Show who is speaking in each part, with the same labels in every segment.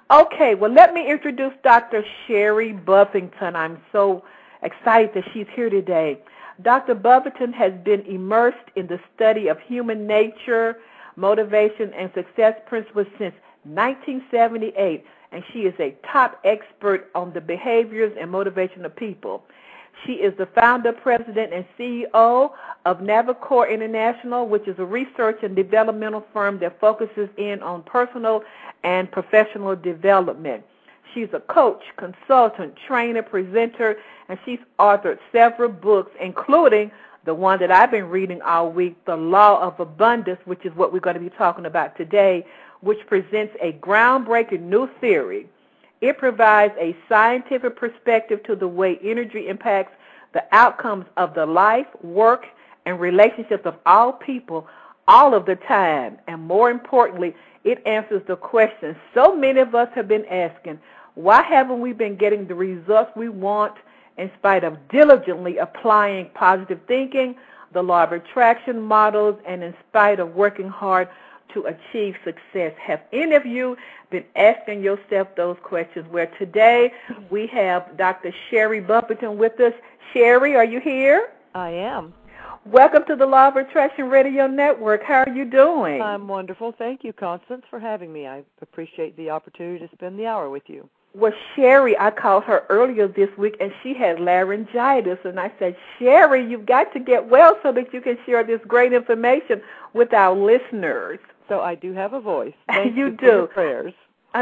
Speaker 1: Okay, well, let me introduce Dr. Sherry Buffington. I'm so excited that she's here today. Dr. Buffington has been immersed in the study of human nature, motivation, and success principles since 1978, and she is a top expert on the behaviors and motivation of people. She is the founder, president, and CEO of Navicor International, which is a research and developmental firm that focuses in on personal and professional development. She's a coach, consultant, trainer, presenter, and she's authored several books, including the one that I've been reading all week, The Law of Abundance, which is what we're going to be talking about today, which presents a groundbreaking new theory. It provides a scientific perspective to the way energy impacts the outcomes of the life, work, and relationships of all people all of the time. And more importantly, it answers the question so many of us have been asking, why haven't we been getting the results we want in spite of diligently applying positive thinking, the law of attraction models, and in spite of working hard to achieve success? Have any of you been asking yourself those questions? Where today we have Dr. Sherry Buffington with us. Sherry, are you here?
Speaker 2: I am.
Speaker 1: Welcome to the Law of Attraction Radio Network. How are you doing?
Speaker 2: I'm wonderful. Thank you, Constance, for having me. I appreciate the opportunity to spend the hour with you.
Speaker 1: Well, Sherry, I called her earlier this week, and she had laryngitis. And I said, Sherry, you've got to get well so that you can share this great information with our listeners.
Speaker 2: So I do have a voice. Thank
Speaker 1: you
Speaker 2: you
Speaker 1: do.
Speaker 2: For your prayers.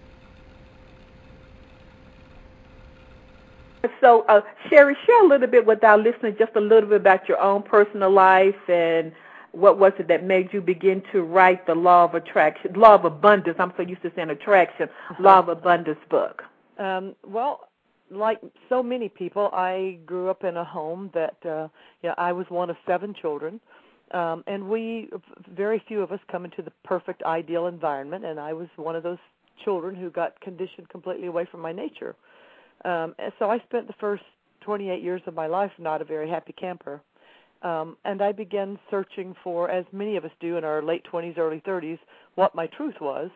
Speaker 1: So, Sherry, share a little bit with our listeners, just a little bit about your own personal life and what was it that made you begin to write the Law of Attraction, Law of Abundance. I'm so used to saying attraction, Law of Abundance book.
Speaker 2: Well, like so many people, I grew up in a home that, I was one of 7 children, and very few of us come into the perfect, ideal environment, and I was one of those children who got conditioned completely away from my nature. So I spent the first 28 years of my life not a very happy camper, and I began searching for, as many of us do in our late 20s, early 30s, what my truth was.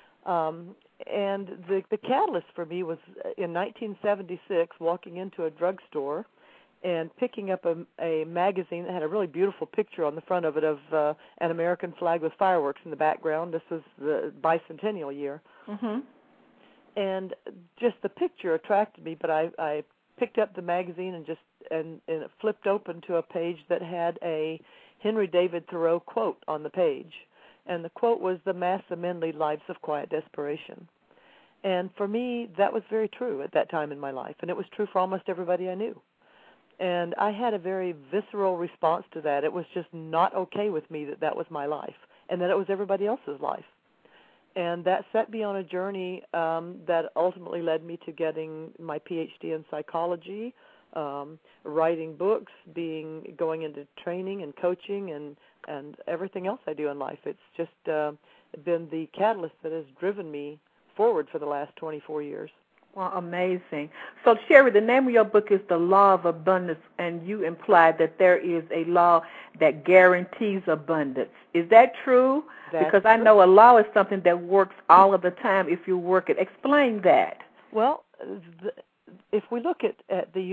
Speaker 2: And the catalyst for me was in 1976, walking into a drugstore and picking up a magazine that had a really beautiful picture on the front of it of an American flag with fireworks in the background. This was the bicentennial year.
Speaker 1: Mm-hmm.
Speaker 2: And just the picture attracted me, but I picked up the magazine and it flipped open to a page that had a Henry David Thoreau quote on the page. And the quote was, "The mass of men lead lives of quiet desperation." And for me, that was very true at that time in my life, and it was true for almost everybody I knew. And I had a very visceral response to that. It was just not okay with me that was my life and that it was everybody else's life. And that set me on a journey that ultimately led me to getting my PhD in psychology, writing books, going into training and coaching and everything else I do in life. It's just been the catalyst that has driven me forward for the last 24 years.
Speaker 1: Well, amazing. So, Sherry, the name of your book is The Law of Abundance, and you implied that there is a law that guarantees abundance. Is that true? Because I know a law is something that works all of the time if you work it. Explain that.
Speaker 2: Well, if we look at the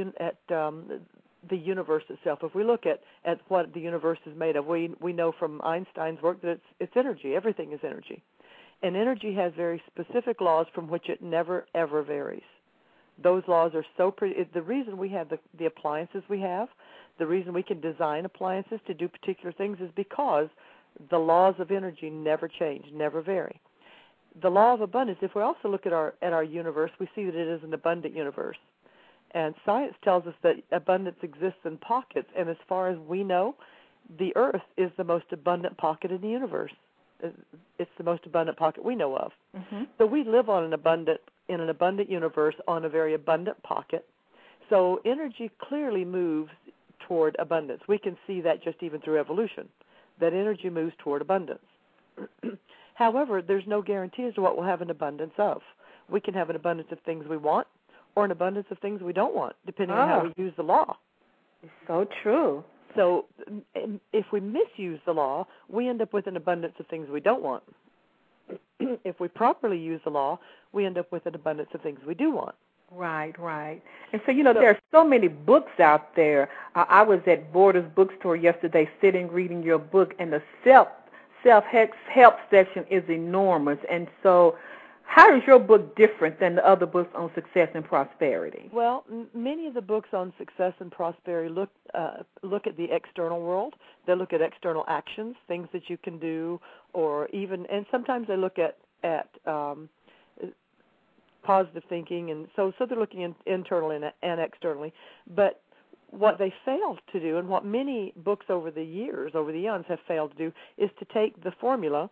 Speaker 2: universe itself, if we look at what the universe is made of, we know from Einstein's work that it's energy. Everything is energy. And energy has very specific laws from which it never, ever varies. Those laws are the reason we have the appliances we have, the reason we can design appliances to do particular things is because the laws of energy never change, never vary. The law of abundance, if we also look at our universe, we see that it is an abundant universe. And science tells us that abundance exists in pockets, and as far as we know, the Earth is the most abundant pocket in the universe. It's the most abundant pocket we know of.
Speaker 1: Mm-hmm.
Speaker 2: So we live in an abundant universe on a very abundant pocket. So energy clearly moves toward abundance. We can see that just even through evolution, that energy moves toward abundance. However, there's no guarantee as to what we'll have an abundance of. We can have an abundance of things we want or an abundance of things we don't want, depending on how we use the law.
Speaker 1: It's so true.
Speaker 2: So if we misuse the law, we end up with an abundance of things we don't want. If we properly use the law, we end up with an abundance of things we do want.
Speaker 1: Right, right. And so, there are so many books out there. I was at Borders Bookstore yesterday sitting reading your book, and the self-help section is enormous. And so how is your book different than the other books on success and prosperity?
Speaker 2: Well, many of the books on success and prosperity look at the external world. They look at external actions, things that you can do, and sometimes they look at positive thinking, and so they're looking internally and externally. But what they failed to do, and what many books over the eons have failed to do, is to take the formula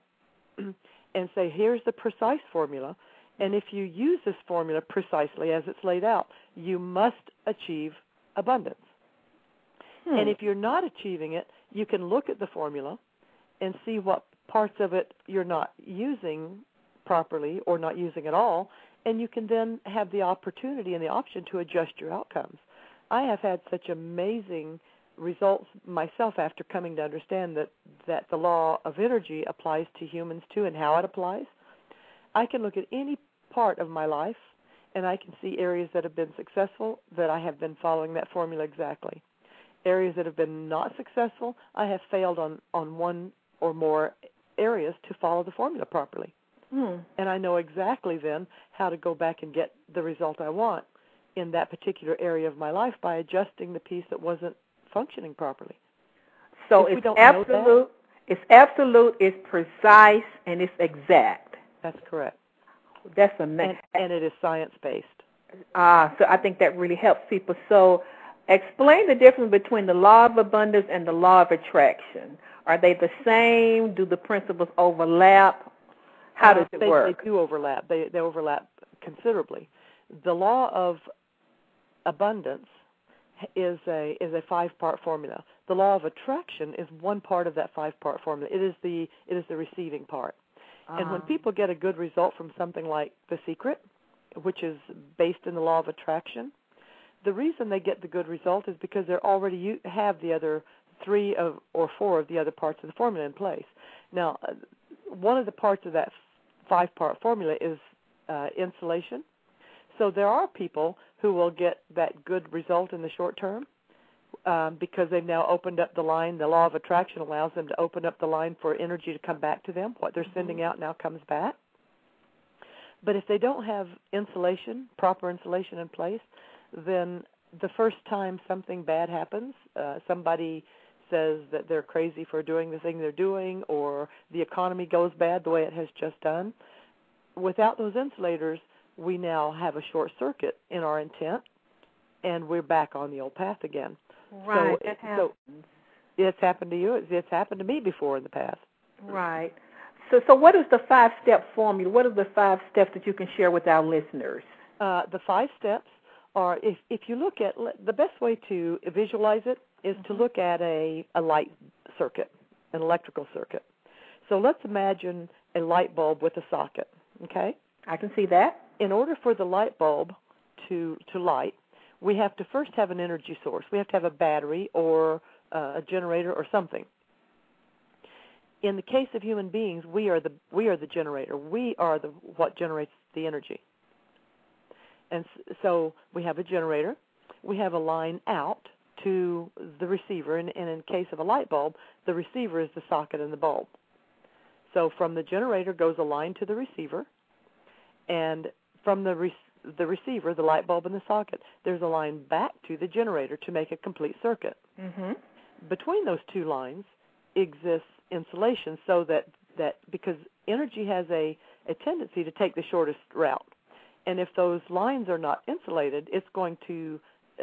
Speaker 2: and say, here's the precise formula, and if you use this formula precisely as it's laid out, you must achieve abundance. And if you're not achieving it, you can look at the formula and see what parts of it you're not using properly or not using at all, and you can then have the opportunity and the option to adjust your outcomes. I have had such amazing results myself after coming to understand that the law of energy applies to humans too, and how it applies. I can look at any part of my life, and I can see areas that have been successful that I have been following that formula exactly. Areas that have been not successful, I have failed on one or more areas to follow the formula properly. And I know exactly then how to go back and get the result I want in that particular area of my life by adjusting the piece that wasn't functioning properly.
Speaker 1: So it's absolute, it's precise, and it's exact.
Speaker 2: That's correct.
Speaker 1: That's amazing.
Speaker 2: And it is science-based.
Speaker 1: So I think that really helps people. So explain the difference between the law of abundance and the law of attraction. Are they the same? Do the principles overlap? How does it work?
Speaker 2: They do overlap. They overlap considerably. The law of abundance is a 5-part formula. The law of attraction is one part of that 5-part formula. It is the receiving part. And when people get a good result from something like The Secret, which is based in the law of attraction, the reason they get the good result is because they already have the other 3 or 4 of the other parts of the formula in place. Now, one of the parts of that 5-part formula is insulation. So there are people who will get that good result in the short term because they've now opened up the line. The law of attraction allows them to open up the line for energy to come back to them. What they're sending out now comes back. But if they don't have insulation, proper insulation in place, then the first time something bad happens, somebody says that they're crazy for doing the thing they're doing, or the economy goes bad the way it has just done, without those insulators, we now have a short circuit in our intent, and we're back on the old path again.
Speaker 1: Right, that happens.
Speaker 2: So it's happened to you. It's happened to me before in the past.
Speaker 1: Right. So what is the 5-step formula? What are the 5 steps that you can share with our listeners?
Speaker 2: The 5 steps are, if you look at, the best way to visualize it is to look at a light circuit, an electrical circuit. So let's imagine a light bulb with a socket, okay?
Speaker 1: I can see that.
Speaker 2: In order for the light bulb to light, we have to first have an energy source. We have to have a battery or a generator or something. In the case of human beings, we are the generator. We are what generates the energy. And so we have a generator. We have a line out to the receiver, and in case of a light bulb, the receiver is the socket in the bulb. So from the generator goes a line to the receiver, and from the receiver, the light bulb and the socket, there's a line back to the generator to make a complete circuit. Between those 2 lines exists insulation, so that because energy has a tendency to take the shortest route. And if those lines are not insulated, it's going to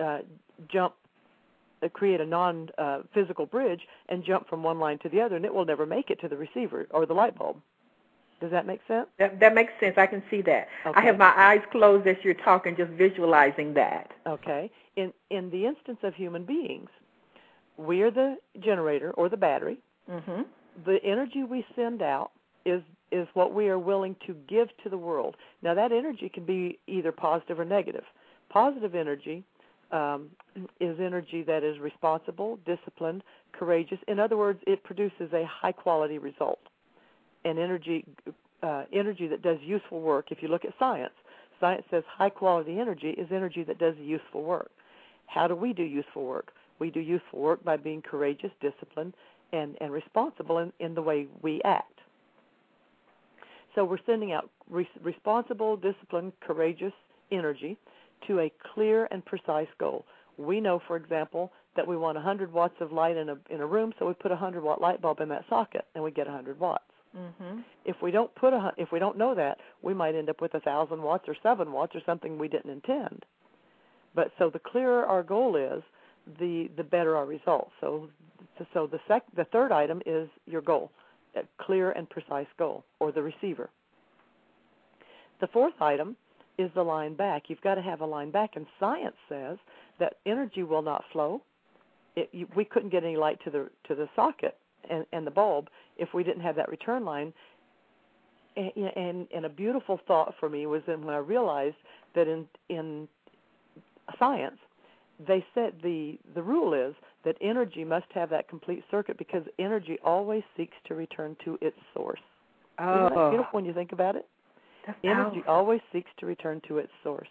Speaker 2: create a non-physical bridge and jump from one line to the other, and it will never make it to the receiver or the light bulb. Does that make sense?
Speaker 1: That makes sense. I can see that.
Speaker 2: Okay.
Speaker 1: I have my eyes closed as you're talking, just visualizing that.
Speaker 2: Okay. In the instance of human beings, we are the generator or the battery. The energy we send out is what we are willing to give to the world. Now, that energy can be either positive or negative. Positive energy is energy that is responsible, disciplined, courageous. In other words, it produces a high-quality result. And energy energy that does useful work. If you look at science, science says high-quality energy is energy that does useful work. How do we do useful work? We do useful work by being courageous, disciplined, and responsible in the way we act. So we're sending out responsible, disciplined, courageous energy to a clear and precise goal. We know, for example, that we want 100 watts of light in a room, so we put a 100-watt light bulb in that socket, and we get 100 watts.
Speaker 1: Mm-hmm.
Speaker 2: If we don't know that, we might end up with 1,000 watts or 7 watts or something we didn't intend. But so the clearer our goal is, the better our results. So the third item is your goal, a clear and precise goal, or the receiver. The fourth item is the line back. You've got to have a line back, and science says that energy will not flow. We couldn't get any light to the socket and the bulb if we didn't have that return line. And a beautiful thought for me was when I realized that in science, they said the rule is that energy must have that complete circuit because energy always seeks to return to its source.
Speaker 1: Oh.
Speaker 2: Isn't that beautiful when you think about it?
Speaker 1: That's
Speaker 2: energy
Speaker 1: powerful.
Speaker 2: always seeks to return to its source.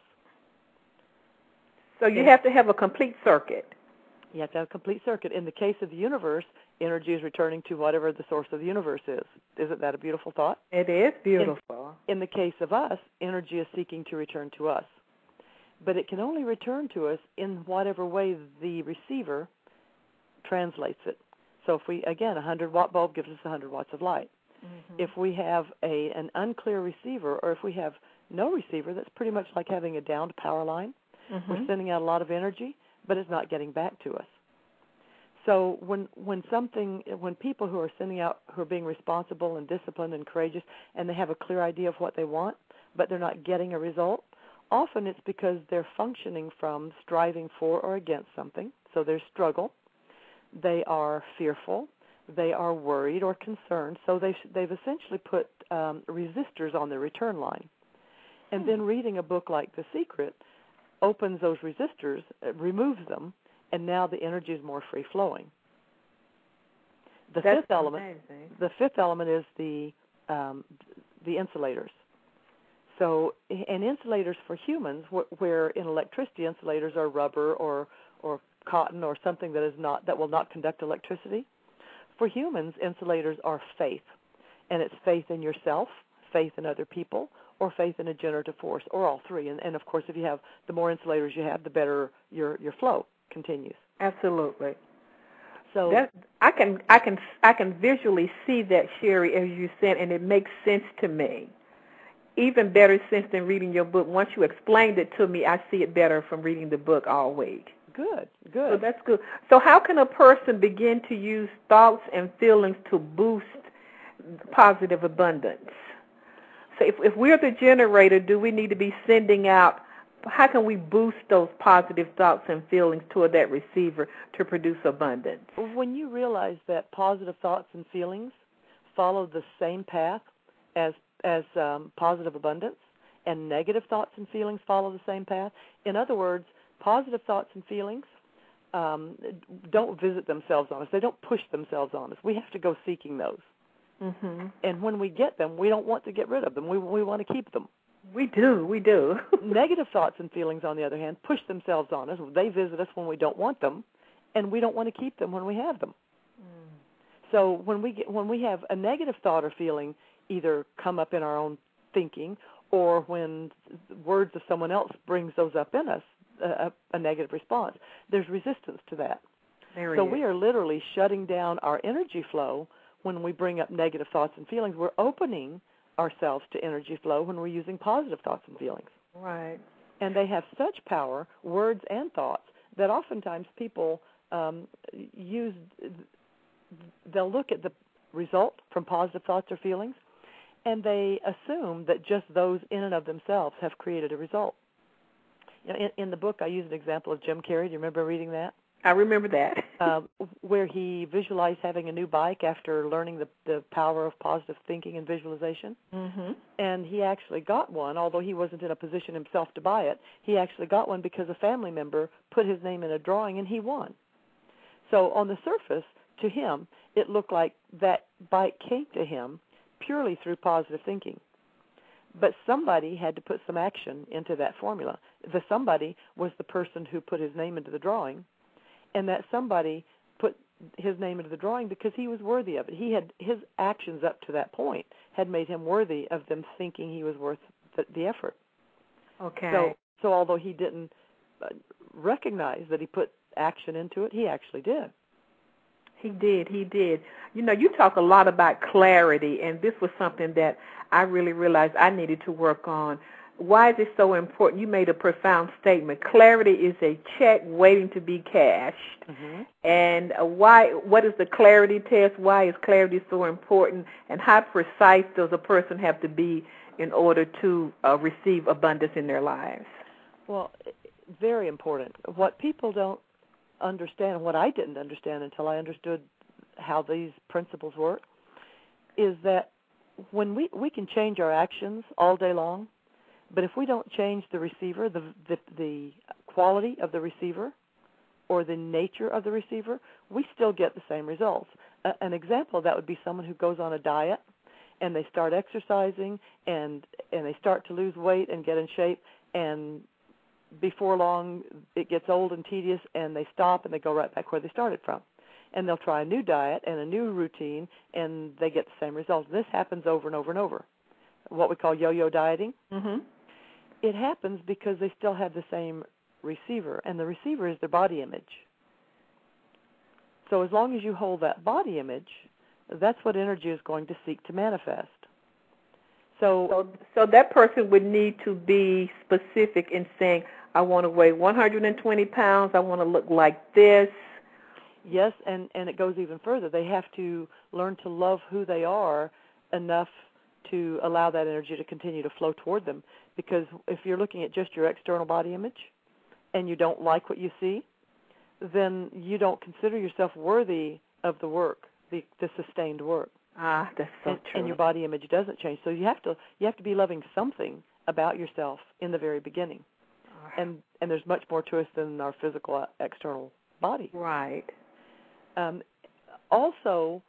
Speaker 1: So you have to have a complete circuit.
Speaker 2: You have to have a complete circuit. In the case of the universe, energy is returning to whatever the source of the universe is. Isn't that a beautiful thought?
Speaker 1: It is beautiful.
Speaker 2: In the case of us, energy is seeking to return to us. But it can only return to us in whatever way the receiver translates it. So if we, again, a 100-watt bulb gives us 100 watts of light. Mm-hmm. If we have an unclear receiver, or if we have no receiver, that's pretty much like having a downed power line. Mm-hmm. We're sending out a lot of energy, but it's not getting back to us. So when people who are sending out, who are being responsible and disciplined and courageous, and they have a clear idea of what they want, but they're not getting a result, often it's because they're functioning from striving for or against something. So there's struggle. They are fearful. They are worried or concerned. So they've essentially put resistors on the return line. And then reading a book like The Secret opens those resistors, removes them, and now the energy is more free-flowing. The fifth element is the insulators. So, and insulators for humans, where in electricity insulators are rubber or cotton or something that will not conduct electricity. For humans, insulators are faith, and it's faith in yourself, faith in other people, or faith in a generative force, or all three. And of course, if you have the more insulators you have, the better your flow continues.
Speaker 1: Absolutely.
Speaker 2: So
Speaker 1: I can visually see that, Sherry, as you said, and it makes sense to me. Even better sense than reading your book. Once you explained it to me, I see it better from reading the book all week.
Speaker 2: Good.
Speaker 1: So that's good. So how can a person begin to use thoughts and feelings to boost positive abundance? So if we're the generator, do we need to be sending out, how can we boost those positive thoughts and feelings toward that receiver to produce abundance?
Speaker 2: When you realize that positive thoughts and feelings follow the same path as positive abundance, and negative thoughts and feelings follow the same path. In other words, positive thoughts and feelings don't visit themselves on us. They don't push themselves on us. We have to go seeking those. Mm-hmm. And when we get them, we don't want to get rid of them. We want to keep them.
Speaker 1: We do.
Speaker 2: Negative thoughts and feelings, on the other hand, push themselves on us. They visit us when we don't want them, and we don't want to keep them when we have them. Mm. So when we have a negative thought or feeling either come up in our own thinking, or when words of someone else brings those up in us, a negative response, there's resistance to that. So we are literally shutting down our energy flow when we bring up negative thoughts and feelings. We're opening ourselves to energy flow when we're using positive thoughts and feelings.
Speaker 1: Right.
Speaker 2: And they have such power, words and thoughts, that oftentimes people they'll look at the result from positive thoughts or feelings, and they assume that just those in and of themselves have created a result. You know, in the book, I use an example of Jim Carrey. Do you remember reading that?
Speaker 1: I remember that.
Speaker 2: Where he visualized having a new bike after learning the power of positive thinking and visualization. Mm-hmm. And he actually got one, although he wasn't in a position himself to buy it. He actually got one because a family member put his name in a drawing, and he won. So on the surface, to him, it looked like that bike came to him purely through positive thinking. But somebody had to put some action into that formula. The somebody was the person who put his name into the drawing, and that somebody put his name into the drawing because he was worthy of it. He had his actions up to that point had made him worthy of them thinking he was worth the effort.
Speaker 1: Okay.
Speaker 2: So although he didn't recognize that he put action into it, he actually did.
Speaker 1: He did. You know, you talk a lot about clarity, and this was something that I really realized I needed to work on. Why is it so important? You made a profound statement. Clarity is a check waiting to be cashed.
Speaker 2: Mm-hmm.
Speaker 1: And what is the clarity test? Why is clarity so important? And how precise does a person have to be in order to receive abundance in their lives?
Speaker 2: Well, very important. What people don't understand, and what I didn't understand until I understood how these principles work, is that when we can change our actions all day long, but if we don't change the receiver, the quality of the receiver or the nature of the receiver, we still get the same results. An example of that would be someone who goes on a diet and they start exercising and they start to lose weight and get in shape, and before long it gets old and tedious and they stop and they go right back where they started from. And they'll try a new diet and a new routine and they get the same results. This happens over and over and over. What we call yo-yo dieting.
Speaker 1: Mm-hmm.
Speaker 2: It happens because they still have the same receiver, and the receiver is their body image. So as long as you hold that body image, that's what energy is going to seek to manifest. So
Speaker 1: that person would need to be specific in saying, I want to weigh 120 pounds, I want to look like this.
Speaker 2: Yes, and it goes even further. They have to learn to love who they are enough to allow that energy to continue to flow toward them. Because if you're looking at just your external body image and you don't like what you see, then you don't consider yourself worthy of the work, the sustained work.
Speaker 1: Ah, that's so true.
Speaker 2: And your body image doesn't change. So you have to be loving something about yourself in the very beginning. And there's much more to us than our physical external body.
Speaker 1: Right.
Speaker 2: Also,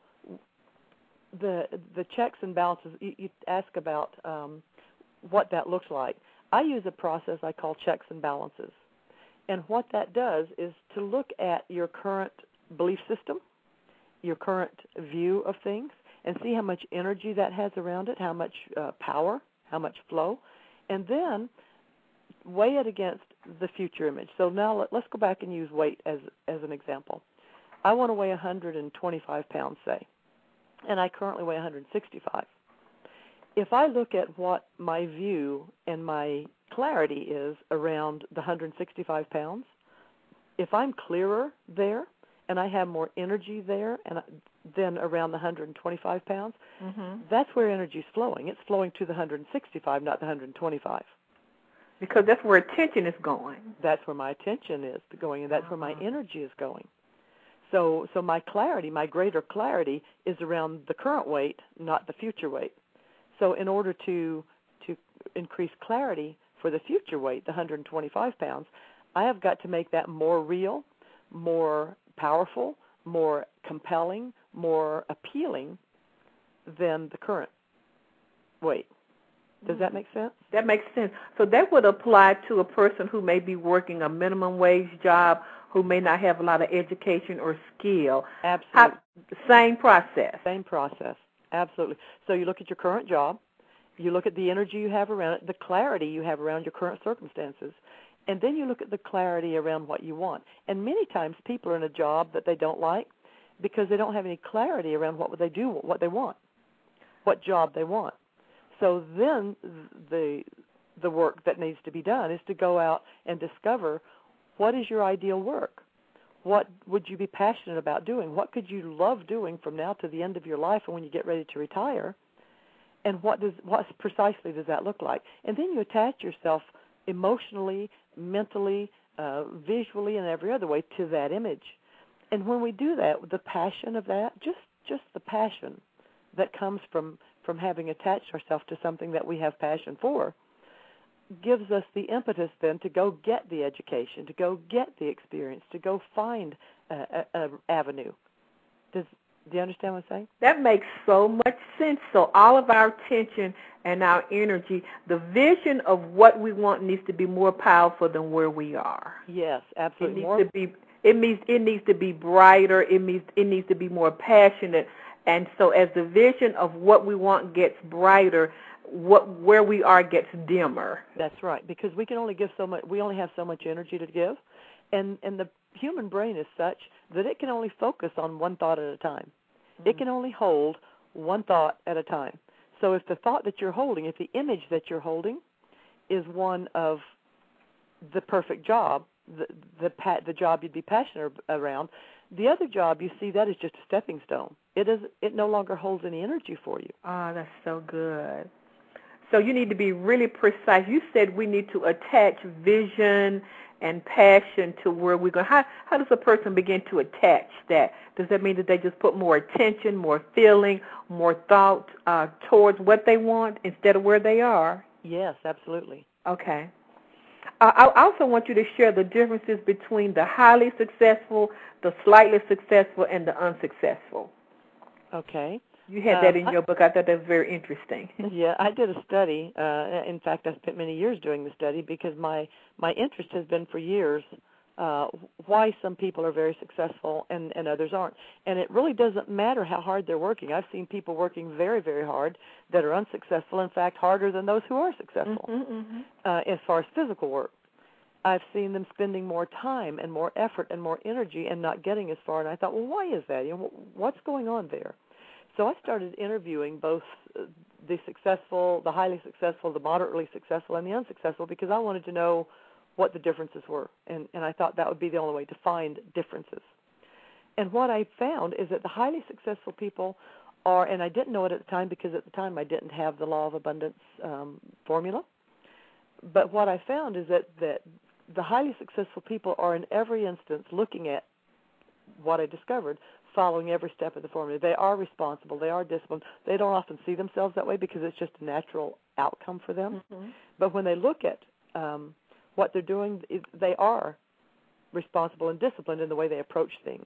Speaker 2: the checks and balances, you ask about what that looks like. I use a process I call checks and balances. And what that does is to look at your current belief system, your current view of things, and see how much energy that has around it, how much power, how much flow, and then weigh it against the future image. So now let's go back and use weight as an example. I want to weigh 125 pounds, say, and I currently weigh 165. If I look at what my view and my clarity is around the 165 pounds, if I'm clearer there and I have more energy there than around the 125 pounds,
Speaker 1: mm-hmm.
Speaker 2: that's where energy is flowing. It's flowing to the 165, not the 125.
Speaker 1: Because that's where attention is going.
Speaker 2: That's where my attention is going, and that's where my energy is going. So my clarity, my greater clarity, is around the current weight, not the future weight. So in order to increase clarity for the future weight, the 125 pounds, I have got to make that more real, more powerful, more compelling, more appealing than the current weight. Does that make sense?
Speaker 1: That makes sense. So that would apply to a person who may be working a minimum wage job, who may not have a lot of education or skill.
Speaker 2: Absolutely.
Speaker 1: Same process.
Speaker 2: Same process. Absolutely. So you look at your current job, you look at the energy you have around it, the clarity you have around your current circumstances, and then you look at the clarity around what you want. And many times people are in a job that they don't like because they don't have any clarity around what they do, what they want, what job they want. So then the work that needs to be done is to go out and discover what is your ideal work. What would you be passionate about doing? What could you love doing from now to the end of your life and when you get ready to retire? And what precisely does that look like? And then you attach yourself emotionally, mentally, visually, and every other way to that image. And when we do that, the passion of that, just the passion that comes from having attached ourselves to something that we have passion for, gives us the impetus then to go get the education, to go get the experience, to go find an avenue. Does Do you understand what I'm saying?
Speaker 1: That makes so much sense. So all of our attention and our energy, the vision of what we want needs to be more powerful than where we are.
Speaker 2: Yes, absolutely.
Speaker 1: It needs to be brighter. It needs to be more passionate. And so as the vision of what we want gets brighter, where we are gets dimmer.
Speaker 2: That's right, because we can only give so much. We only have so much energy to give, and the human brain is such that it can only focus on one thought at a time. Mm-hmm. It can only hold one thought at a time. So if the thought that you're holding, if the image that you're holding is one of the perfect job, the job you'd be passionate around, the other job, you see that is just a stepping stone. It no longer holds any energy for you.
Speaker 1: Ah, that's so good. So you need to be really precise. You said we need to attach vision and passion to where we're going. How does a person begin to attach that? Does that mean that they just put more attention, more feeling, more thought towards what they want instead of where they are?
Speaker 2: Yes, absolutely.
Speaker 1: Okay. I also want you to share the differences between the highly successful, the slightly successful, and the unsuccessful.
Speaker 2: Okay.
Speaker 1: You had that in your book. I thought that was very interesting.
Speaker 2: Yeah, I did a study. In fact, I spent many years doing the study because my interest has been for years why some people are very successful and others aren't. And it really doesn't matter how hard they're working. I've seen people working very, very hard that are unsuccessful, in fact, harder than those who are successful as far as physical work. I've seen them spending more time and more effort and more energy and not getting as far. And I thought, well, why is that? What's going on there? So I started interviewing both the successful, the highly successful, the moderately successful, and the unsuccessful because I wanted to know what the differences were. And I thought that would be the only way to find differences. And what I found is that the highly successful people are, and I didn't know it at the time because at the time I didn't have the law of abundance formula, but what I found is that the highly successful people are in every instance looking at what I discovered, following every step of the formula. They are responsible. They are disciplined. They don't often see themselves that way because it's just a natural outcome for them. Mm-hmm. But when they look at what they're doing, they are responsible and disciplined in the way they approach things.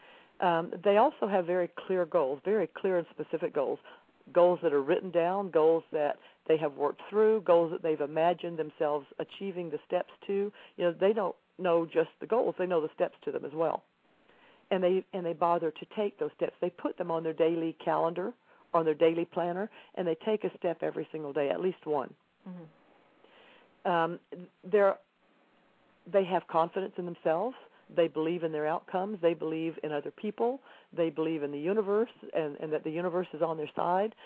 Speaker 2: They also have very clear goals, very clear and specific goals that are written down, goals that they have worked through, goals that they've imagined themselves achieving the steps to. They don't know just the goals. They know the steps to them as well. And they bother to take those steps. They put them on their daily calendar, on their daily planner, and they take a step every single day, at least one. Mm-hmm. They have confidence in themselves. They believe in their outcomes. They believe in other people. They believe in the universe and that the universe is on their side.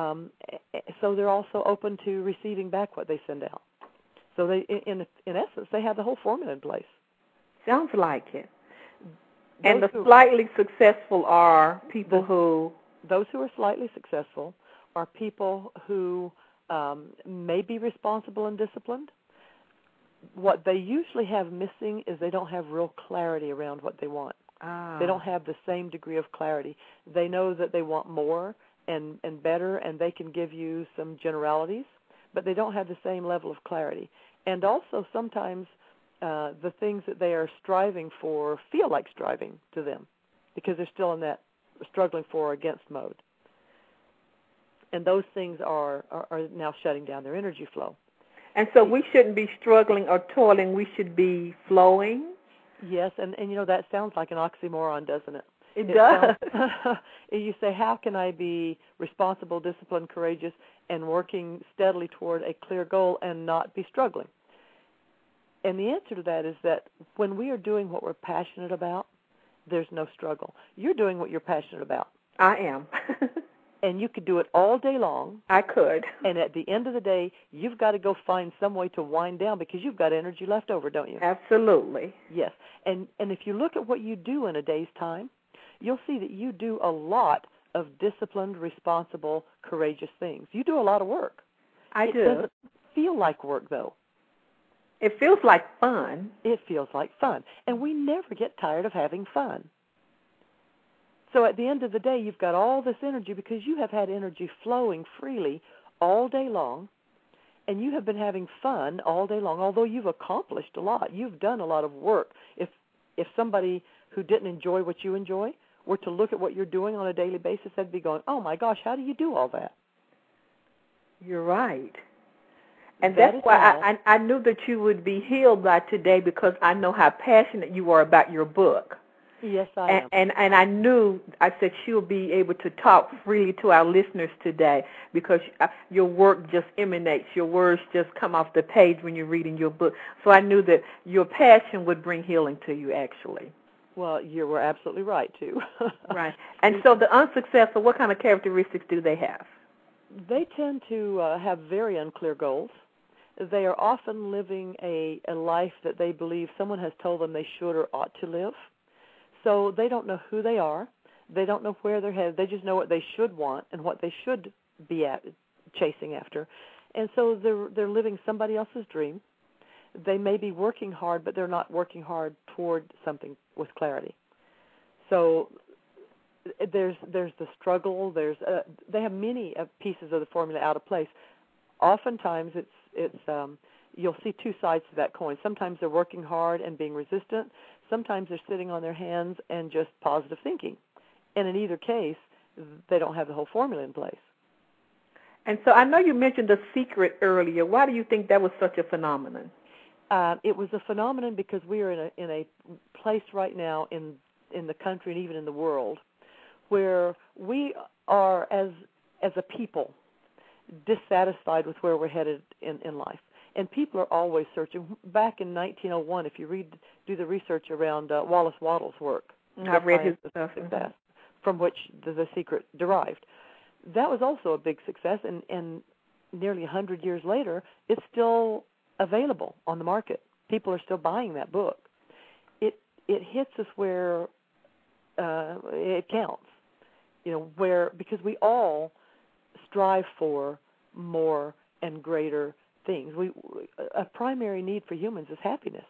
Speaker 2: So they're also open to receiving back what they send out. So they, in essence, they have the whole formula in place.
Speaker 1: Sounds like it. And the slightly successful are people who...
Speaker 2: Those who are slightly successful are people who may be responsible and disciplined. What they usually have missing is they don't have real clarity around what they want. They don't have the same degree of clarity. They know that they want more and better, and they can give you some generalities, but they don't have the same level of clarity. And also sometimes the things that they are striving for feel like striving to them because they're still in that struggling for or against mode. And those things are now shutting down their energy flow.
Speaker 1: And so we shouldn't be struggling or toiling. We should be flowing.
Speaker 2: Yes, and that sounds like an oxymoron, doesn't it?
Speaker 1: It does.
Speaker 2: You say, how can I be responsible, disciplined, courageous, and working steadily toward a clear goal and not be struggling? And the answer to that is that when we are doing what we're passionate about, there's no struggle. You're doing what you're passionate about.
Speaker 1: I am.
Speaker 2: And you could do it all day long.
Speaker 1: I could.
Speaker 2: And at the end of the day, you've got to go find some way to wind down because you've got energy left over, don't you?
Speaker 1: Absolutely.
Speaker 2: Yes. And if you look at what you do in a day's time, you'll see that you do a lot of disciplined, responsible, courageous things. You do a lot of work.
Speaker 1: It
Speaker 2: doesn't feel like work, though.
Speaker 1: It feels like fun.
Speaker 2: It feels like fun. And we never get tired of having fun. So at the end of the day, you've got all this energy because you have had energy flowing freely all day long, and you have been having fun all day long, although you've accomplished a lot. You've done a lot of work. If somebody who didn't enjoy what you enjoy were to look at what you're doing on a daily basis, they'd be going, oh, my gosh, how do you do all that?
Speaker 1: You're right. And that's why I knew that you would be healed by today, because I know how passionate you are about your book.
Speaker 2: Yes, I
Speaker 1: am. And I knew, I said she'll be able to talk freely to our listeners today, because your work just emanates. Your words just come off the page when you're reading your book. So I knew that your passion would bring healing to you, actually.
Speaker 2: Well, you were absolutely right, too.
Speaker 1: Right. And so the unsuccessful, what kind of characteristics do they have?
Speaker 2: They tend to have very unclear goals. They are often living a life that they believe someone has told them they should or ought to live. So they don't know who they are. They don't know where they're headed. They just know what they should want and what they should be chasing after. And so they're living somebody else's dream. They may be working hard, but they're not working hard toward something with clarity. So there's the struggle. They have many pieces of the formula out of place. Oftentimes it's you'll see two sides to that coin. Sometimes they're working hard and being resistant. Sometimes they're sitting on their hands and just positive thinking. And in either case, they don't have the whole formula in place.
Speaker 1: And so I know you mentioned The Secret earlier. Why do you think that was such a phenomenon?
Speaker 2: It was a phenomenon because we are in a place right now in the country and even in the world where we are, as a people, dissatisfied with where we're headed in life. And people are always searching. Back in 1901, if you do the research around Wallace Wattles' work,
Speaker 1: I've read his stuff,
Speaker 2: from which the Secret derived. That was also a big success, and nearly 100 years later, it's still available on the market. People are still buying that book. It hits us where it counts, because we all strive for more and greater things. A primary need for humans is happiness.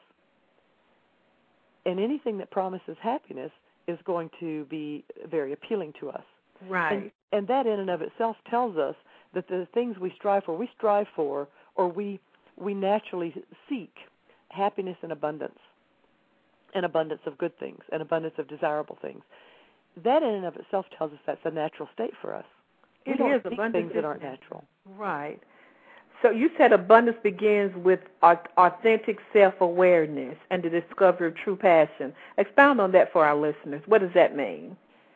Speaker 2: And anything that promises happiness is going to be very appealing to us.
Speaker 1: Right.
Speaker 2: And that in and of itself tells us that the things we strive for, or we naturally seek happiness and abundance of good things, and abundance of desirable things. That in and of itself tells us that's a natural state for us. We don't seek things that aren't natural.
Speaker 1: Right. So you said abundance begins with authentic self-awareness and the discovery of true passion. Expound on that for our listeners. What does that mean?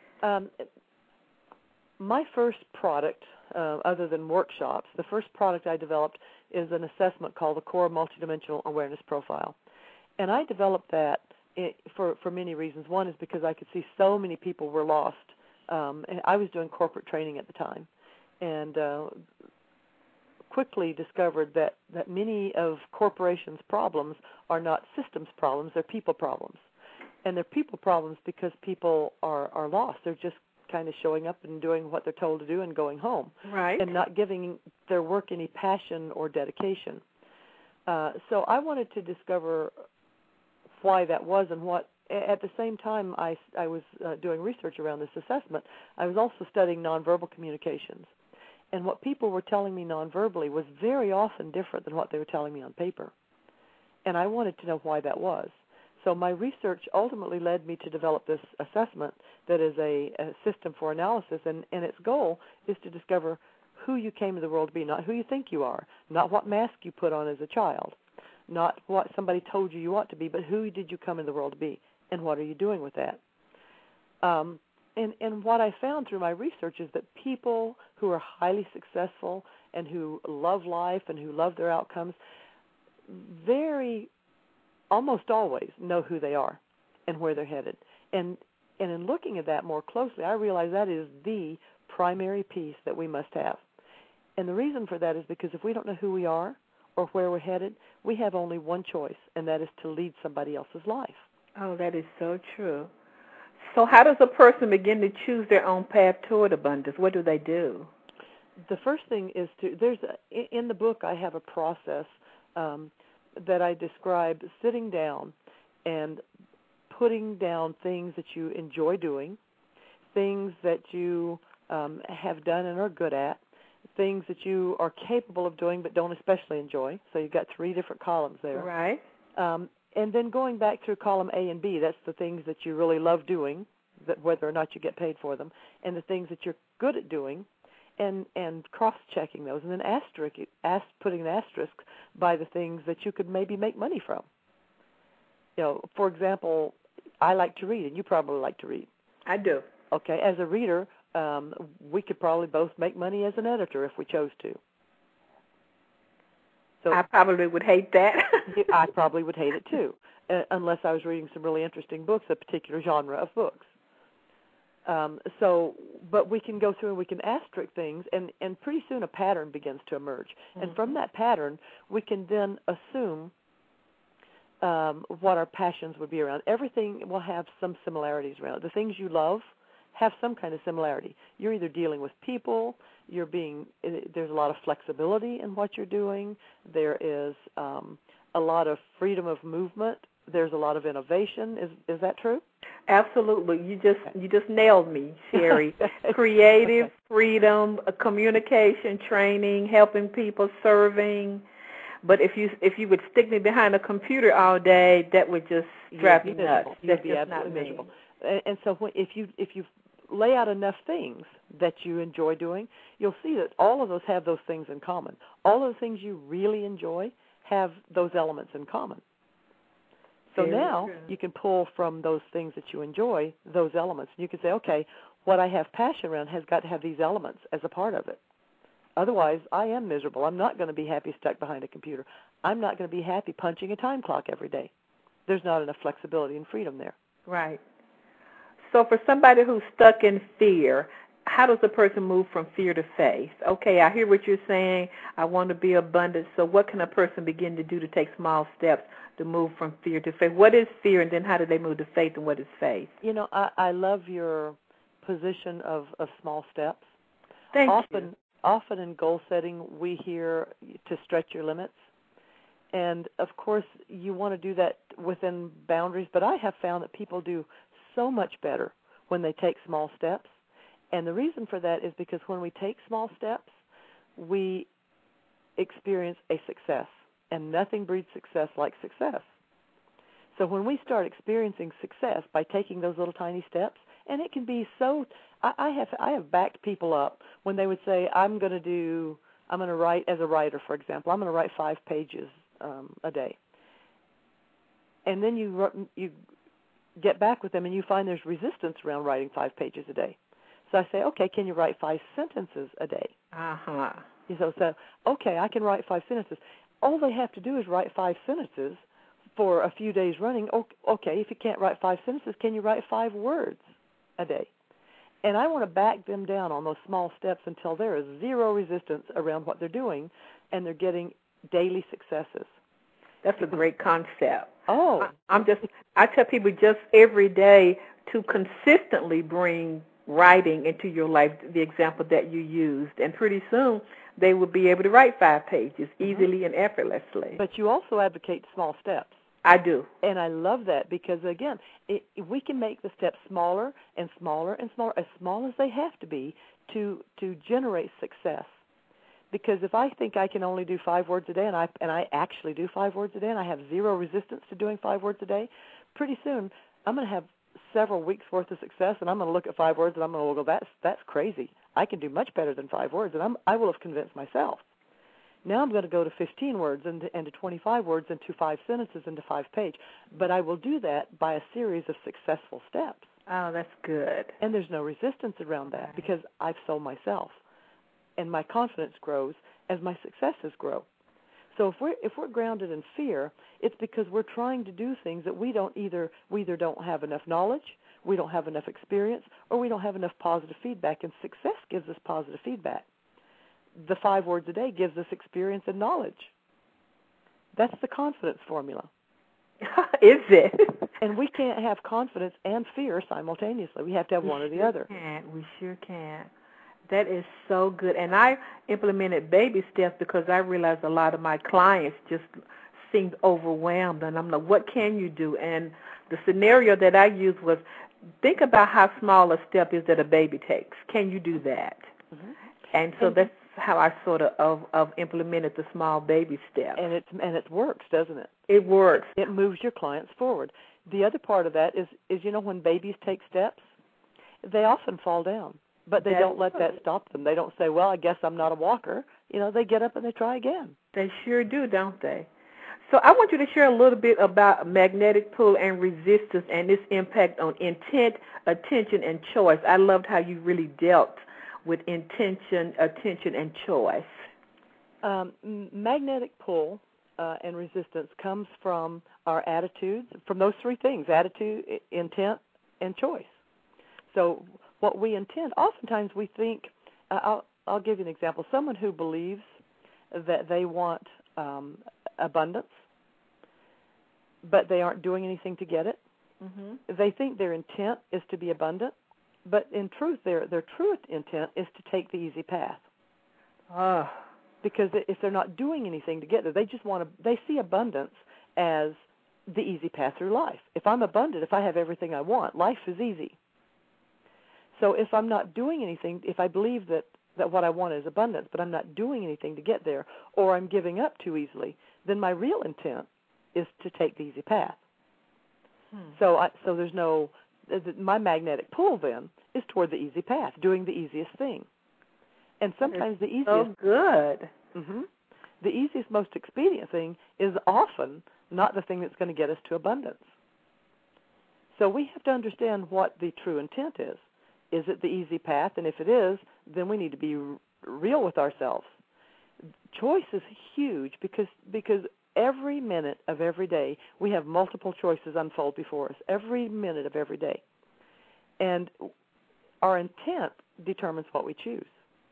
Speaker 2: My first product, other than workshops, the first product I developed is an assessment called the Core Multidimensional Awareness Profile. And I developed that for many reasons. One is because I could see so many people were lost. And I was doing corporate training at the time, and quickly discovered that many of corporations' problems are not systems problems, they're people problems. And they're people problems because people are lost. They're just kind of showing up and doing what they're told to do and going home.
Speaker 1: Right.
Speaker 2: And not giving their work any passion or dedication. So I wanted to discover why that was, and what. At the same time I was doing research around this assessment, I was also studying nonverbal communications. And what people were telling me nonverbally was very often different than what they were telling me on paper. And I wanted to know why that was. So my research ultimately led me to develop this assessment that is a system for analysis, and its goal is to discover who you came to the world to be, not who you think you are, not what mask you put on as a child, not what somebody told you ought to be, but who did you come into the world to be, and what are you doing with that? And what I found through my research is that people who are highly successful and who love life and who love their outcomes almost always know who they are and where they're headed. And in looking at that more closely, I realize that is the primary piece that we must have. And the reason for that is because if we don't know who we are or where we're headed, we have only one choice, and that is to lead somebody else's life. Oh,
Speaker 1: that is so true. So how does a person begin to choose their own path toward abundance? What do they do?
Speaker 2: The first thing is in the book I have a process that I describe sitting down and putting down things that you enjoy doing, things that you have done and are good at, things that you are capable of doing but don't especially enjoy. So you've got 3 different columns there.
Speaker 1: Right.
Speaker 2: And then going back through column A and B, that's the things that you really love doing, that whether or not you get paid for them, and the things that you're good at doing, and cross-checking those, and then putting an asterisk by the things that you could maybe make money from. For example, I like to read, and you probably like to read.
Speaker 1: I do.
Speaker 2: Okay, as a reader, we could probably both make money as an editor if we chose to. So
Speaker 1: I probably would hate that.
Speaker 2: I probably would hate it too, unless I was reading some really interesting books, a particular genre of books. But we can go through and we can asterisk things, and pretty soon a pattern begins to emerge. Mm-hmm. And from that pattern, we can then assume what our passions would be around. Everything will have some similarities around it. The things you love have some kind of similarity. You're either dealing with people, there's a lot of flexibility in what you're doing, there is a lot of freedom of movement, there's a lot of innovation. Is that true?
Speaker 1: Absolutely. You just nailed me, Sherry. Creative, freedom, communication, training, helping people, serving. But if you would stick me behind a computer all day, that would just drive me nuts.
Speaker 2: You'd be absolutely miserable. And so if you lay out enough things that you enjoy doing, you'll see that all of those have those things in common. All of the things you really enjoy have those elements in common. So now you can pull from those things that you enjoy those elements. You can say, okay, what I have passion around has got to have these elements as a part of it. Otherwise, I am miserable. I'm not going to be happy stuck behind a computer. I'm not going to be happy punching a time clock every day. There's not enough flexibility and freedom there.
Speaker 1: Right. So for somebody who's stuck in fear, how does a person move from fear to faith? Okay, I hear what you're saying. I want to be abundant. So what can a person begin to do to take small steps to move from fear to faith? What is fear, and then how do they move to faith, and what is faith?
Speaker 2: I love your position of small steps.
Speaker 1: Thank you.
Speaker 2: Often in goal setting, we hear to stretch your limits. And, of course, you want to do that within boundaries, but I have found that people do so much better when they take small steps. And the reason for that is because when we take small steps, we experience a success. And nothing breeds success like success. So when we start experiencing success by taking those little tiny steps, and it can be so, I have backed people up when they would say, I'm going to write, as a writer, for example, I'm going to write 5 pages a day. And then you get back with them and you find there's resistance around writing 5 pages a day. So I say, okay, can you write 5 sentences a day?
Speaker 1: Uh-huh.
Speaker 2: So okay, I can write 5 sentences. All they have to do is write 5 sentences for a few days running. Okay, if you can't write 5 sentences, can you write 5 words a day? And I want to back them down on those small steps until there is zero resistance around what they're doing, and they're getting daily successes.
Speaker 1: That's a great concept.
Speaker 2: Oh.
Speaker 1: I tell people just every day to consistently bring writing into your life, the example that you used, and pretty soon they will be able to write 5 pages easily and effortlessly.
Speaker 2: But you also advocate small steps.
Speaker 1: I do.
Speaker 2: And I love that because, again, we can make the steps smaller and smaller and smaller, as small as they have to be to generate success. Because if I think I can only do 5 words a day, and I actually do 5 words a day, and I have zero resistance to doing 5 words a day, pretty soon I'm going to have several weeks' worth of success, and I'm going to look at 5 words, and I'm going to go, that's crazy. I can do much better than 5 words, and I will have convinced myself. Now I'm going to go to 15 words and to 25 words and to 5 sentences and to 5 pages. But I will do that by a series of successful steps.
Speaker 1: Oh, that's good.
Speaker 2: And there's no resistance around that because I've sold myself. And my confidence grows as my successes grow. So if we're grounded in fear, it's because we're trying to do things that we either don't have enough knowledge, we don't have enough experience, or we don't have enough positive feedback. And success gives us positive feedback. The 5 words a day gives us experience and knowledge. That's the confidence formula.
Speaker 1: Is it?
Speaker 2: And we can't have confidence and fear simultaneously. We have to have one or the other.
Speaker 1: We sure can't. That is so good. And I implemented baby steps because I realized a lot of my clients just seemed overwhelmed. And I'm like, what can you do? And the scenario that I used was, think about how small a step is that a baby takes. Can you do that? Mm-hmm. And so that's how I sort of implemented the small baby steps.
Speaker 2: And it works, doesn't it?
Speaker 1: It works.
Speaker 2: It moves your clients forward. The other part of that is when babies take steps, they often fall down, but they don't let that stop them. They don't say, well, I guess I'm not a walker. They get up and they try again.
Speaker 1: They sure do, don't they? So I want you to share a little bit about magnetic pull and resistance and its impact on intent, attention, and choice. I loved how you really dealt with intention, attention, and choice.
Speaker 2: Magnetic pull and resistance comes from our attitudes, from those three things: attitude, intent, and choice. So what we intend, oftentimes we think, I'll give you an example. Someone who believes that they want abundance, but they aren't doing anything to get it. Mm-hmm. They think their intent is to be abundant, but in truth, their true intent is to take the easy path. Because if they're not doing anything to get there, they see abundance as the easy path through life. If I'm abundant, if I have everything I want, life is easy. So if I'm not doing anything, if I believe that what I want is abundance, but I'm not doing anything to get there, or I'm giving up too easily, then my real intent is to take the easy path. So there's my magnetic pull then is toward the easy path, doing the easiest thing. And sometimes the easiest.
Speaker 1: So good.
Speaker 2: Mm-hmm, the easiest, most expedient thing is often not the thing that's going to get us to abundance. So we have to understand what the true intent is. Is it the easy path? And if it is, then we need to be real with ourselves. Choice is huge because every minute of every day we have multiple choices unfold before us, every minute of every day. And our intent determines what we choose.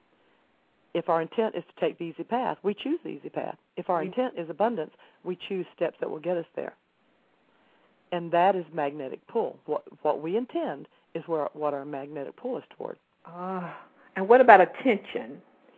Speaker 2: If our intent is to take the easy path, we choose the easy path. If our intent is abundance, we choose steps that will get us there. And that is magnetic pull. What we intend is what our magnetic pull is toward.
Speaker 1: And what about attention?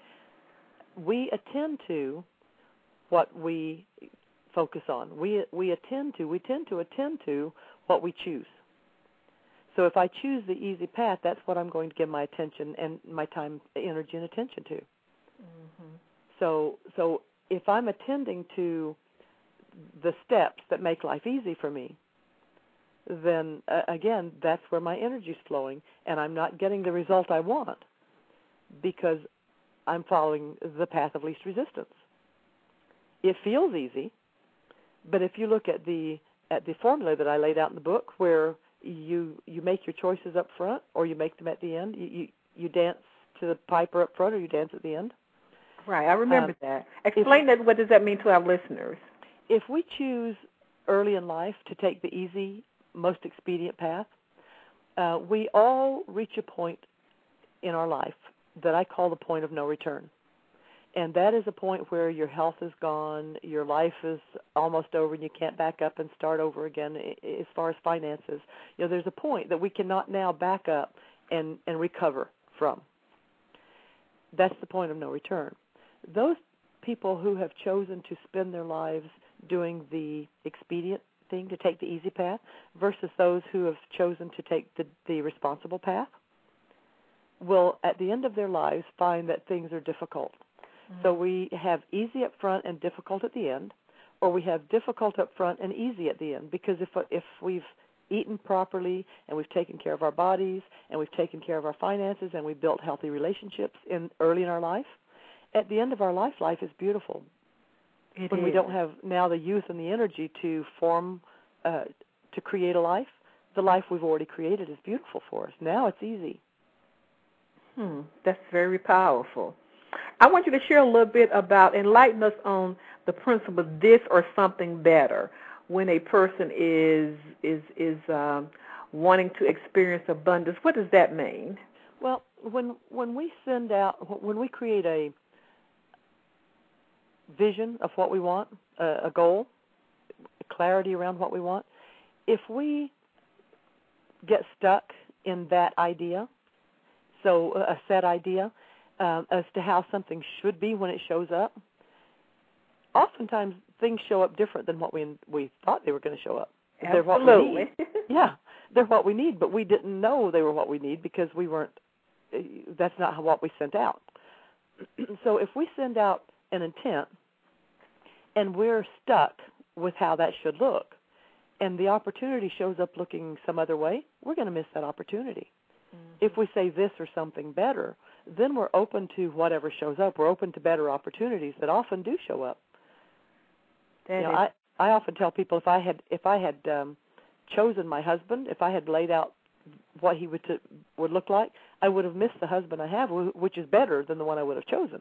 Speaker 2: We attend to what we focus on. We tend to attend to what we choose. So if I choose the easy path, that's what I'm going to give my attention and my time, energy, and attention to. Mm-hmm. So if I'm attending to the steps that make life easy for me, then again, that's where my energy is flowing, and I'm not getting the result I want because I'm following the path of least resistance. It feels easy, but if you look at the formula that I laid out in the book, where you make your choices up front or you make them at the end, you dance to the piper up front or you dance at the end.
Speaker 1: Right, I remember that. Explain that. What does that mean to our listeners?
Speaker 2: If we choose early in life to take the easy, most expedient path, we all reach a point in our life that I call the point of no return. And that is a point where your health is gone, your life is almost over, and you can't back up and start over again as far as finances. There's a point that we cannot now back up and recover from. That's the point of no return. Those people who have chosen to spend their lives doing the expedient thing, to take the easy path, versus those who have chosen to take the responsible path, will, at the end of their lives, find that things are difficult. Mm-hmm. So we have easy up front and difficult at the end, or we have difficult up front and easy at the end, because if we've eaten properly and we've taken care of our bodies and we've taken care of our finances and we've built healthy relationships early in our life, at the end of our life is beautiful. When we don't have now the youth and the energy to form, to create a life, the life we've already created is beautiful for us. Now it's easy.
Speaker 1: That's very powerful. I want you to share a little bit about, enlighten us on the principle, this or something better, when a person is wanting to experience abundance. What does that mean?
Speaker 2: Well, when we create a vision of what we want, a goal, clarity around what we want, if we get stuck in that idea, so a set idea as to how something should be when it shows up, oftentimes things show up different than what we thought they were going to show up.
Speaker 1: Absolutely.
Speaker 2: They're what we need. Yeah, they're what we need, but we didn't know they were what we need because we weren't. That's not what we sent out. So if we send out an intent and we're stuck with how that should look, and the opportunity shows up looking some other way, we're going to miss that opportunity. If we say this or something better, then we're open to whatever shows up. We're open to better opportunities that often do show up. I often tell people if I had chosen my husband, if I had laid out what he would look like, I would have missed the husband I have, which is better than the one I would have chosen.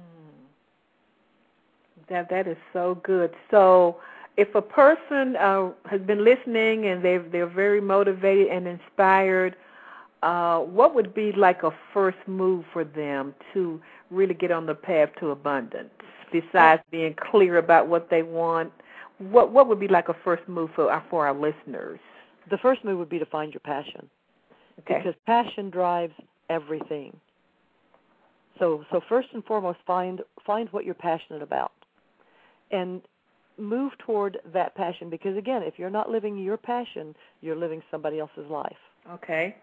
Speaker 1: That is so good. So if a person has been listening and they're very motivated and inspired, what would be like a first move for them to really get on the path to abundance? Besides being clear about what they want, what would be like a first move for our listeners?
Speaker 2: The first move would be to find your passion, because passion drives everything. So first and foremost, find what you're passionate about, and move toward that passion. Because again, if you're not living your passion, you're living somebody else's life.
Speaker 1: Okay.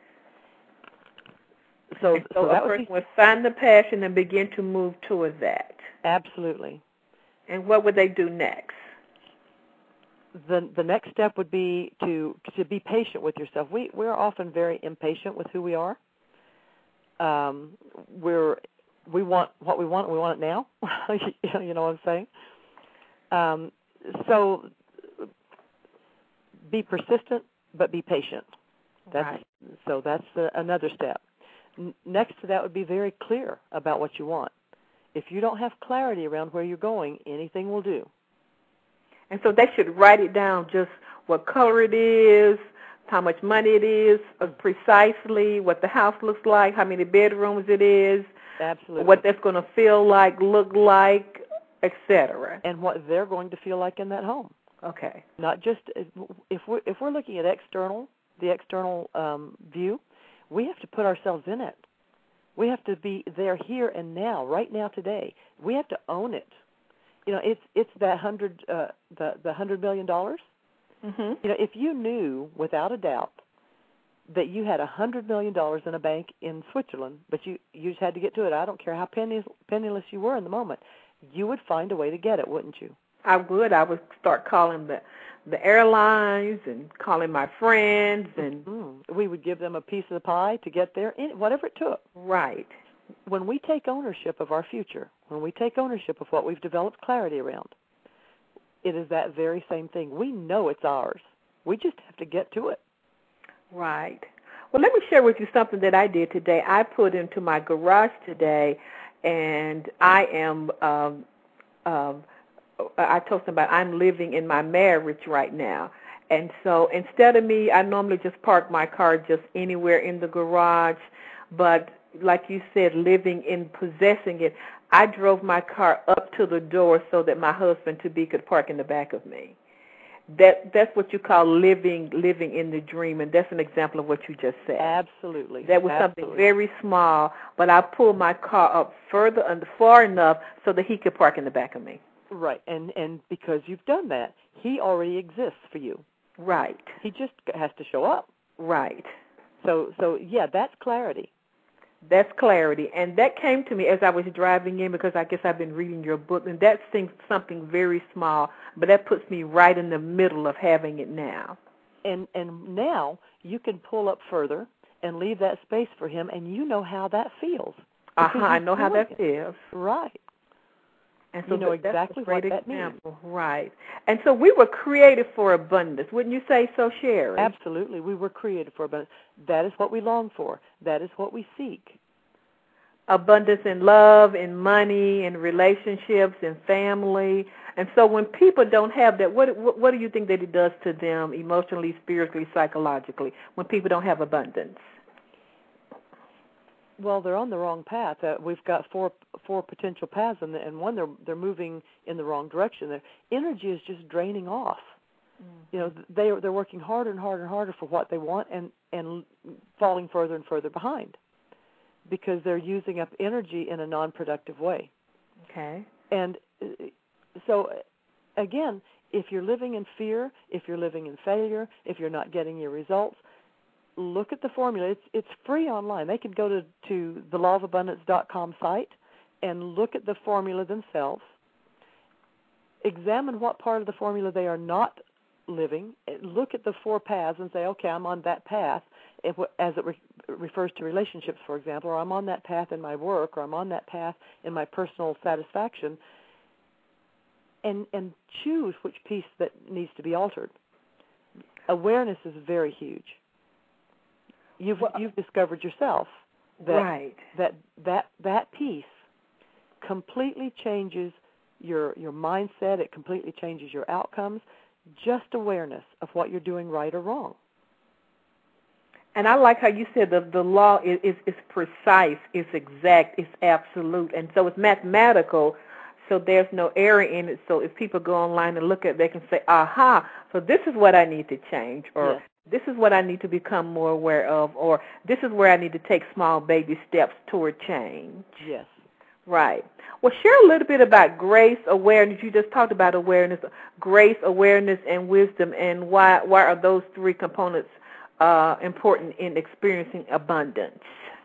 Speaker 2: So
Speaker 1: a person would find the passion and begin to move toward that.
Speaker 2: Absolutely.
Speaker 1: And what would they do next?
Speaker 2: The next step would be to be patient with yourself. We're often very impatient with who we are. We want what we want, and we want it now. You know what I'm saying? So be persistent, but be patient. That's another step. Next to that would be very clear about what you want. If you don't have clarity around where you're going, anything will do.
Speaker 1: And so they should write it down, just what color it is, how much money it is, precisely what the house looks like, how many bedrooms it is,
Speaker 2: absolutely,
Speaker 1: what that's going to feel like, look like, etc.
Speaker 2: And what they're going to feel like in that home.
Speaker 1: Okay.
Speaker 2: Not just if we're looking at the external view, we have to put ourselves in it. We have to be there here and now, right now, today. We have to own it. It's that the $100 million.
Speaker 1: Mm-hmm.
Speaker 2: If you knew without a doubt that you had $100 million in a bank in Switzerland, but you just had to get to it, I don't care how penniless you were in the moment, you would find a way to get it, wouldn't you?
Speaker 1: I would. I would start calling the airlines and calling my friends, and
Speaker 2: we would give them a piece of the pie to get there, whatever it took.
Speaker 1: Right.
Speaker 2: When we take ownership of our future, when we take ownership of what we've developed clarity around, it is that very same thing. We know it's ours. We just have to get to it. Right.
Speaker 1: Well, let me share with you something that I did today. I put into my garage today, and I am I told somebody I'm living in my marriage right now. And so instead of me, I normally just park my car just anywhere in the garage. But like you said, living in possessing it, I drove my car up to the door so that my husband to be could park in the back of me. That's what you call living in the dream, and that's an example of what you just said.
Speaker 2: Absolutely.
Speaker 1: That was something very small, but I pulled my car up further and far enough so that he could park in the back of me.
Speaker 2: Right, and because you've done that, he already exists for you.
Speaker 1: Right.
Speaker 2: He just has to show up.
Speaker 1: Right.
Speaker 2: So yeah, that's clarity.
Speaker 1: That's clarity, and that came to me as I was driving in, because I guess I've been reading your book, and that seems something very small, but that puts me right in the middle of having it now.
Speaker 2: And now you can pull up further and leave that space for him, and you know how that feels.
Speaker 1: I know how that feels.
Speaker 2: Right.
Speaker 1: And so
Speaker 2: you know exactly what that means.
Speaker 1: Right. And so we were created for abundance. Wouldn't you say so, Sherry?
Speaker 2: Absolutely. We were created for abundance. That is what we long for. That is what we seek.
Speaker 1: Abundance in love, in money, in relationships, in family. And so when people don't have that, what do you think that it does to them emotionally, spiritually, psychologically, when people don't have abundance?
Speaker 2: Well, they're on the wrong path. We've got four potential paths, and one they're moving in the wrong direction. Their energy is just draining off. Mm-hmm. They're working harder and harder and harder for what they want, and falling further and further behind because they're using up energy in a non-productive way.
Speaker 1: Okay.
Speaker 2: And so, again, if you're living in fear, if you're living in failure, if you're not getting your results, look at the formula. It's free online. They can go to the lawofabundance.com site and look at the formula themselves. Examine what part of the formula they are not living. Look at the four paths and say, okay, I'm on that path, as it refers to relationships, for example, or I'm on that path in my work, or I'm on that path in my personal satisfaction, and choose which piece that needs to be altered. Awareness is very huge. You've discovered yourself that that piece completely changes your mindset. It completely changes your outcomes. Just awareness of what you're doing right or wrong.
Speaker 1: And I like how you said the law is precise, it's exact, it's absolute, and so it's mathematical. So there's no error in it. So if people go online and look at it, they can say, aha, so this is what I need to change, or
Speaker 2: yes.
Speaker 1: This is what I need to become more aware of, or this is where I need to take small baby steps toward change.
Speaker 2: Yes.
Speaker 1: Right. Well, share a little bit about grace, awareness. You just talked about awareness, grace, awareness, and wisdom, and why are those three components important in experiencing abundance?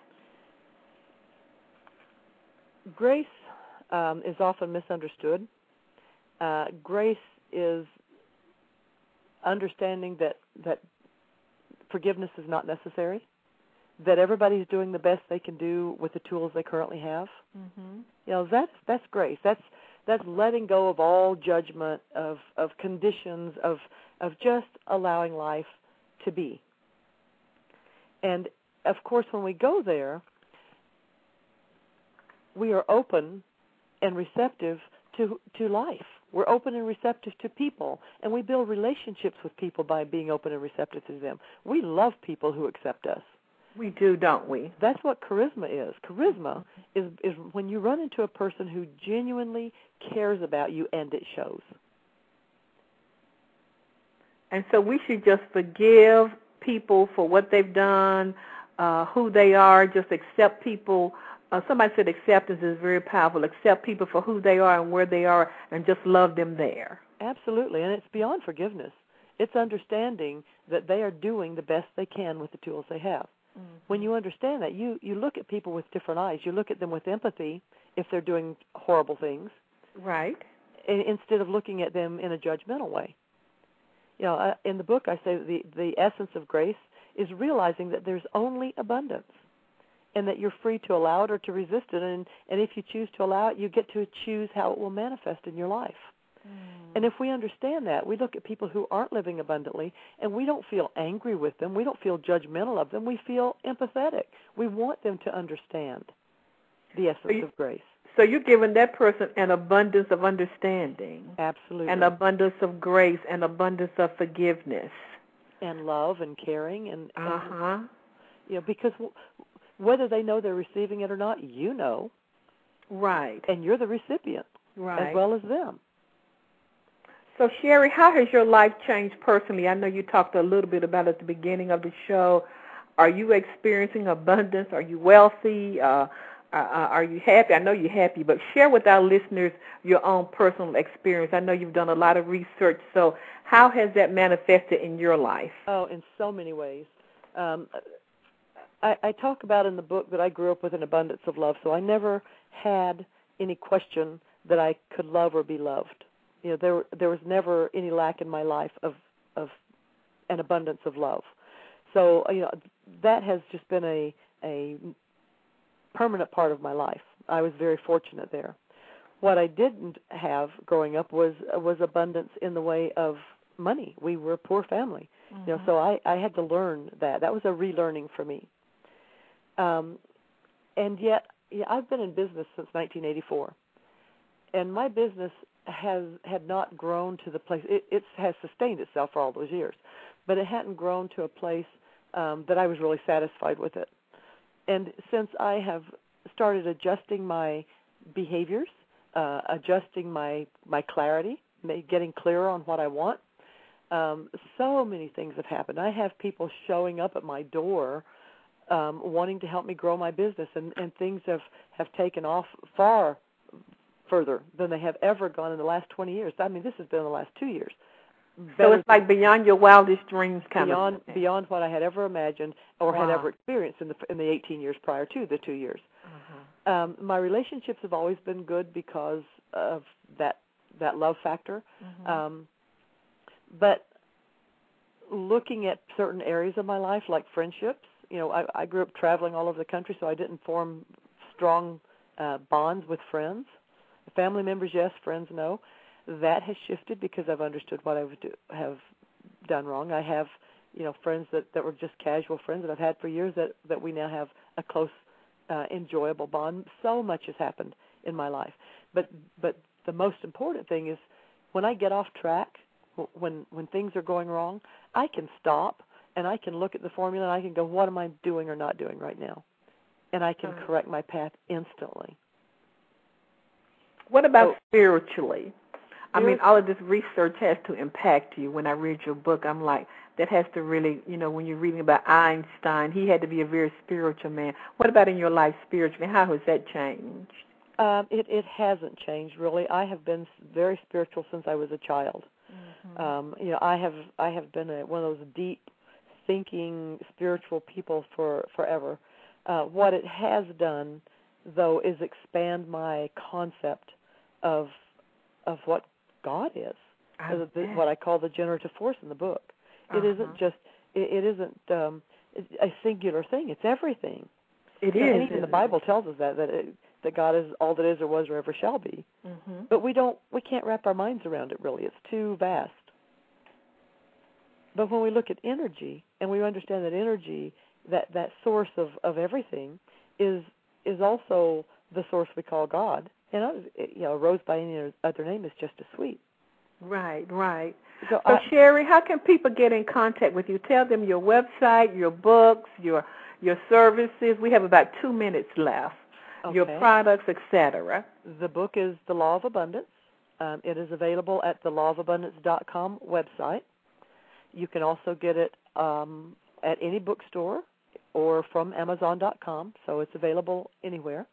Speaker 2: Grace is often misunderstood. Grace is understanding that forgiveness is not necessary, that everybody's doing the best they can do with the tools they currently have.
Speaker 1: Mm-hmm.
Speaker 2: You know, that's grace. That's letting go of all judgment, of conditions, of just allowing life to be. And of course, when we go there, we are open and receptive to life. We're open and receptive to people, and we build relationships with people by being open and receptive to them. We love people who accept us.
Speaker 1: We do, don't we?
Speaker 2: That's what charisma is. Charisma is when you run into a person who genuinely cares about you, and it shows.
Speaker 1: And so we should just forgive people for what they've done, who they are, just accept people. Somebody said acceptance is very powerful. Accept people for who they are and where they are, and just love them there.
Speaker 2: Absolutely, and it's beyond forgiveness. It's understanding that they are doing the best they can with the tools they have. Mm-hmm. When you understand that, you look at people with different eyes. You look at them with empathy if they're doing horrible things.
Speaker 1: Right.
Speaker 2: Instead of looking at them in a judgmental way. You know, in the book I say the essence of grace is realizing that there's only abundance, and that you're free to allow it or to resist it. And if you choose to allow it, you get to choose how it will manifest in your life. And if we understand that, we look at people who aren't living abundantly, and we don't feel angry with them. We don't feel judgmental of them. We feel empathetic. We want them to understand the essence of grace.
Speaker 1: So you're giving that person an abundance of understanding.
Speaker 2: Absolutely.
Speaker 1: An abundance of grace, an abundance of forgiveness.
Speaker 2: And love and caring. And you know, because whether they know they're receiving it or not, you know.
Speaker 1: Right.
Speaker 2: And you're the recipient as well as them.
Speaker 1: So, Sherry, how has your life changed personally? I know you talked a little bit about it at the beginning of the show. Are you experiencing abundance? Are you wealthy? Are you happy? I know you're happy, but share with our listeners your own personal experience. I know you've done a lot of research, so how has that manifested in your life?
Speaker 2: Oh, in so many ways. I talk about in the book that I grew up with an abundance of love, so I never had any question that I could love or be loved. You know, there was never any lack in my life of an abundance of love. So, you know, that has just been a permanent part of my life. I was very fortunate there. What I didn't have growing up was abundance in the way of money. We were a poor family. Mm-hmm. You know, so I had to learn that. That was a relearning for me. And yet, I've been in business since 1984, and my business had not grown to the place. It has sustained itself for all those years, but it hadn't grown to a place that I was really satisfied with it. And since I have started adjusting my behaviors, adjusting my clarity, getting clearer on what I want, so many things have happened. I have people showing up at my door wanting to help me grow my business, and things have taken off far further than they have ever gone in the last 20 years. I mean, this has been in the last 2 years.
Speaker 1: So it's like beyond your wildest dreams, kind of.
Speaker 2: Beyond what I had ever imagined or had ever experienced in the 18 years prior to the 2 years. Mm-hmm. My relationships have always been good because of that love factor. Mm-hmm. But looking at certain areas of my life, like friendships. I grew up traveling all over the country, so I didn't form strong bonds with friends. Family members, yes. Friends, no. That has shifted because I've understood what I have done wrong. I have, friends that were just casual friends that I've had for years that we now have a close, enjoyable bond. So much has happened in my life. But the most important thing is when I get off track, when things are going wrong, I can stop and I can look at the formula and I can go, what am I doing or not doing right now? And I can correct my path instantly.
Speaker 1: What about spiritually? I mean, all of this research has to impact you. When I read your book, I'm like, that has to really, when you're reading about Einstein, he had to be a very spiritual man. What about in your life spiritually? How has that changed?
Speaker 2: It hasn't changed, really. I have been very spiritual since I was a child. Mm-hmm. I have been one of those deep thinking spiritual people forever. What it has done, though, is expand my concept of what God is, what I call the generative force in the book. It isn't just it isn't a singular thing. It's everything.
Speaker 1: It is.
Speaker 2: And even the Bible tells us that God is all that is or was or ever shall be. Mm-hmm. But we can't wrap our minds around it, really. It's too vast. But when we look at energy and we understand that energy, that source of everything, is also the source we call God. And a rose by any other name is just as sweet.
Speaker 1: Right. So Sherry, how can people get in contact with you? Tell them your website, your books, your services. We have about 2 minutes left. Okay. Your products, etc.
Speaker 2: The book is The Law of Abundance. It is available at thelawofabundance.com website. You can also get it at any bookstore or from Amazon.com, so it's available anywhere.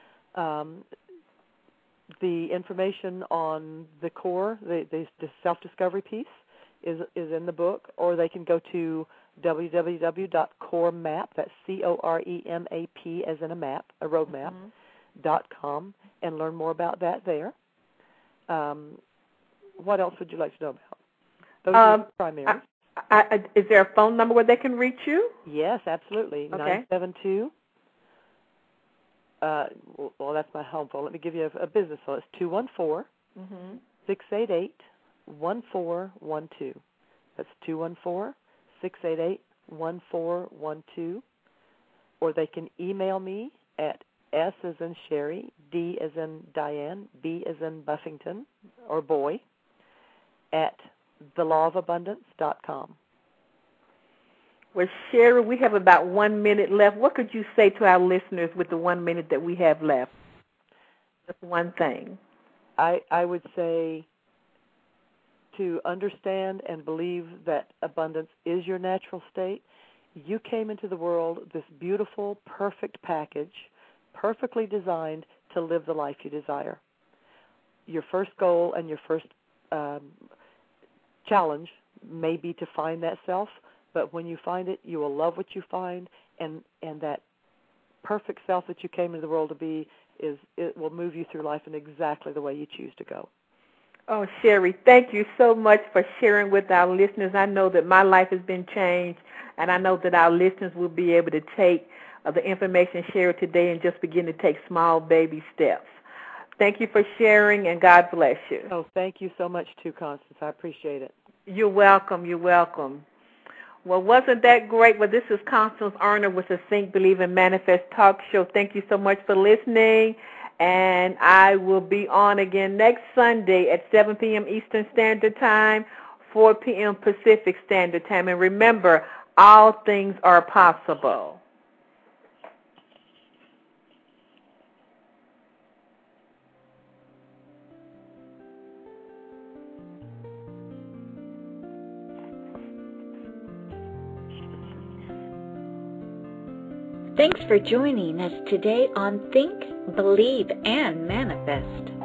Speaker 2: The information on the core, the self-discovery piece, is in the book, or they can go to www.coremap, that's COREMAP as in a map, a roadmap, .com, and learn more about that there. What else would you like to know about? Those are the primaries.
Speaker 1: Is there a phone number where they can reach you?
Speaker 2: Yes, absolutely.
Speaker 1: Okay.
Speaker 2: 972. Well, that's my home phone. Let me give you a business phone. It's 214-688-1412. That's 214-688-1412. Or they can email me at S as in Sherry, D as in Diane, B as in Buffington, or boy, at thelawofabundance.com.
Speaker 1: Well, Sherry, we have about 1 minute left. What could you say to our listeners with the 1 minute that we have left? Just one thing.
Speaker 2: I would say to understand and believe that abundance is your natural state. You came into the world this beautiful, perfect package, perfectly designed to live the life you desire. Your first goal and your first challenge may be to find that self, but when you find it, you will love what you find, and that perfect self that you came into the world to be it will move you through life in exactly the way you choose to go.
Speaker 1: Oh, Sherry, thank you so much for sharing with our listeners. I know that my life has been changed, and I know that our listeners will be able to take the information shared today and just begin to take small baby steps. Thank you for sharing, and God bless you.
Speaker 2: Oh, thank you so much, too, Constance. I appreciate it.
Speaker 1: You're welcome. You're welcome. Well, wasn't that great? Well, this is Constance Arner with the Think, Believe, and Manifest Talk Show. Thank you so much for listening, and I will be on again next Sunday at 7 p.m. Eastern Standard Time, 4 p.m. Pacific Standard Time. And remember, all things are possible.
Speaker 3: Thanks for joining us today on Think, Believe, and Manifest.